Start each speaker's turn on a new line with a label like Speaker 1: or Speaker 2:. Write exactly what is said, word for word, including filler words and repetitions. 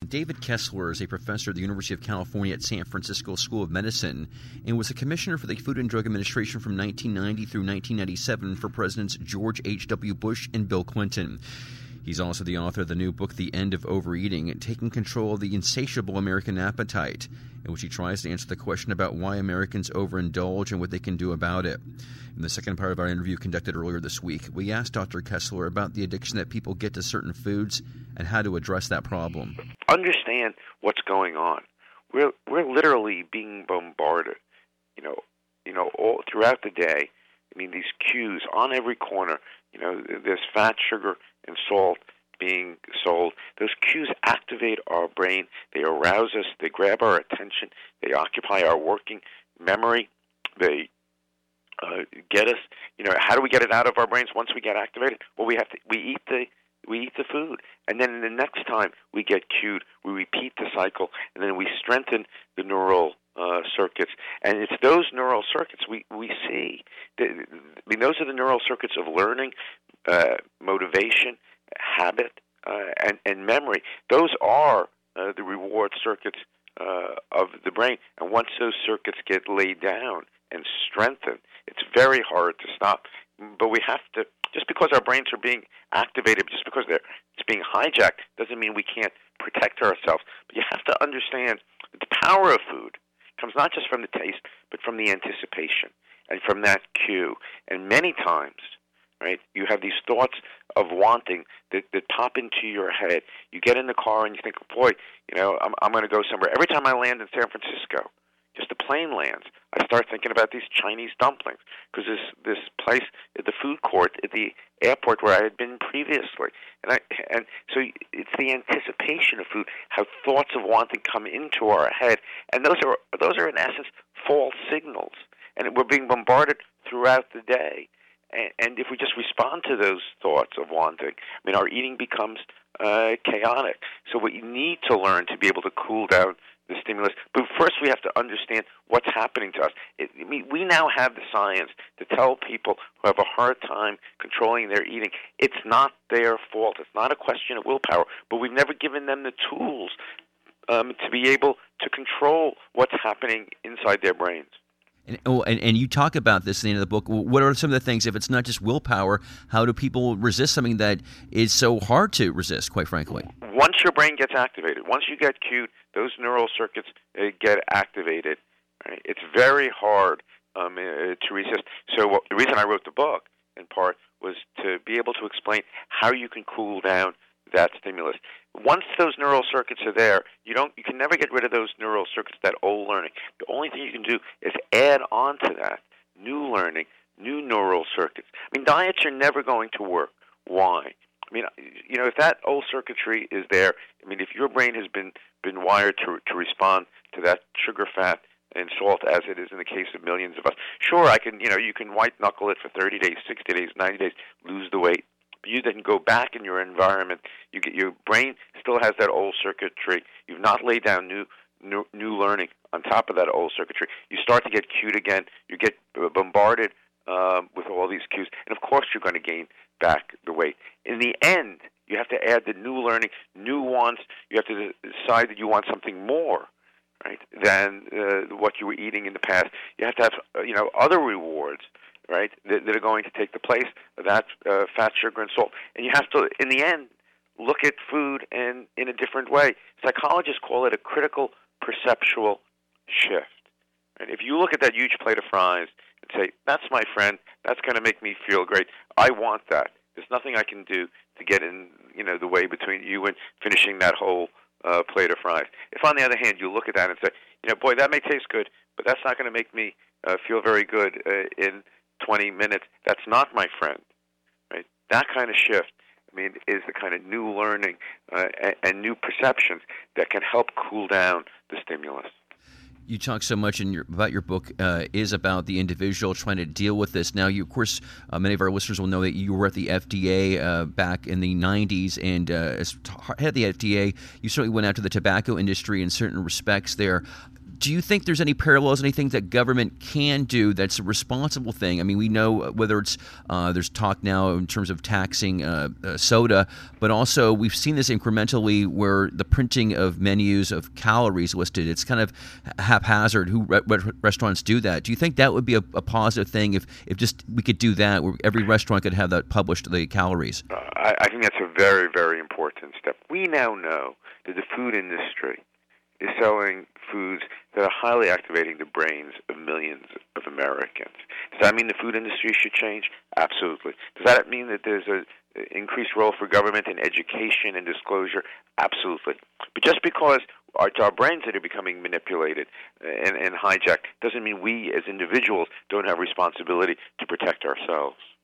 Speaker 1: David Kessler is a professor at the University of California at San Francisco School of Medicine and was a commissioner for the Food and Drug Administration from nineteen ninety through nineteen ninety-seven for Presidents George H W. Bush and Bill Clinton. He's also the author of the new book, The End of Overeating, Taking Control of the Insatiable American Appetite, in which he tries to answer the question about why Americans overindulge and what they can do about it. In the second part of our interview conducted earlier this week, we asked Doctor Kessler about the addiction that people get to certain foods and how to address that problem.
Speaker 2: Understand what's going on. We're we're literally being bombarded, you know, you know, all throughout the day. I mean, these cues on every corner. You know, there's fat, sugar, and salt being sold. Those cues activate our brain. They arouse us. They grab our attention. They occupy our working memory. They uh, get us. You know, how do we get it out of our brains once we get activated? Well, we have to. We eat the. We eat the food, and then the next time we get cued, we repeat the cycle, and then we strengthen the neural uh, circuits. And it's those neural circuits we we see. I mean, those are the neural circuits of learning, uh, motivation, habit, uh, and, and memory. Those are uh, the reward circuits uh, of the brain. And once those circuits get laid down and strengthened, it's very hard to stop. But we have to, just because our brains are being activated, just because they're it's being hijacked, doesn't mean we can't protect ourselves. But you have to understand that the power of food comes not just from the taste, but from the anticipation and from that cue. And many times, right, you have these thoughts of wanting that, that pop into your head. You get in the car and you think, boy, you know, I'm, I'm going to go somewhere. Every time I land in San Francisco, just the plane lands, I start thinking about these Chinese dumplings because this this place at the food court at the airport where I had been previously, and I and so it's the anticipation of food, how thoughts of wanting come into our head, and those are those are in essence false signals, and we're being bombarded throughout the day. And, and if we just respond to those thoughts of wanting, I mean, our eating becomes uh, chaotic. So we need to learn to be able to cool down the stimulus. But first we have to understand what's happening to us. It, I mean, we now have the science to tell people who have a hard time controlling their eating, it's not their fault. It's not a question of willpower. But we've never given them the tools um, to be able to control what's happening inside their brains.
Speaker 1: And, oh, and, and you talk about this at the end of the book. What are some of the things, if it's not just willpower, how do people resist something that is so hard to resist, quite frankly?
Speaker 2: Once your brain gets activated, once you get cued, those neural circuits uh, get activated. Right? It's very hard um, uh, to resist. So what, the reason I wrote the book, in part, was to be able to explain how you can cool down that stimulus. Once those neural circuits are there, you don't you can never get rid of those neural circuits, that old learning. The only thing you can do is add on to that new learning, new neural circuits. I mean, diets are never going to work. Why? I mean, you know, if that old circuitry is there, I mean, if your brain has been, been wired to to respond to that sugar, fat, and salt as it is in the case of millions of us, sure, I can, you know, you can white knuckle it for thirty days, sixty days, ninety days, lose the weight. You then go back in your environment. You get your brain still has that old circuitry. You've not laid down new, new new learning on top of that old circuitry. You start to get cued again. You get bombarded um, with all these cues, and of course you're going to gain back the weight. In the end, you have to add the new learning, new wants. You have to decide that you want something more, right, than uh, what you were eating in the past. You have to have uh, you know other rewards, right, that, that are going to take the place of that uh, fat, sugar, and salt. And you have to, in the end, look at food in, in a different way. Psychologists call it a critical perceptual shift. Right? If you look at that huge plate of fries and say, that's my friend, that's going to make me feel great, I want that. There's nothing I can do to get in you know, the way between you and finishing that whole uh, plate of fries. If, on the other hand, you look at that and say, you know, boy, that may taste good, but that's not going to make me uh, feel very good uh, in twenty minutes. That's not my friend, right? That kind of shift, I mean, is the kind of new learning uh, and, and new perceptions that can help cool down the stimulus.
Speaker 1: You talk so much in your, about your book uh, is about the individual trying to deal with this. Now, you, of course, uh, many of our listeners will know that you were at the F D A uh, back in the nineties, and uh, as head of the F D A, you certainly went after the tobacco industry in certain respects there. Do you think there's any parallels, anything that government can do that's a responsible thing? I mean, we know whether it's uh, there's talk now in terms of taxing uh, uh, soda, but also we've seen this incrementally where the printing of menus of calories listed, it's kind of haphazard who re- re- restaurants do that. Do you think that would be a, a positive thing if, if just we could do that, where every restaurant could have that published, the calories?
Speaker 2: Uh, I, I think that's a very, very important step. We now know that the food industry is selling foods that are highly activating the brains of millions of Americans. Does that mean the food industry should change? Absolutely. Does that mean that there's an increased role for government in education and disclosure? Absolutely. But just because it's our brains that are becoming manipulated and, and hijacked doesn't mean we as individuals don't have responsibility to protect ourselves.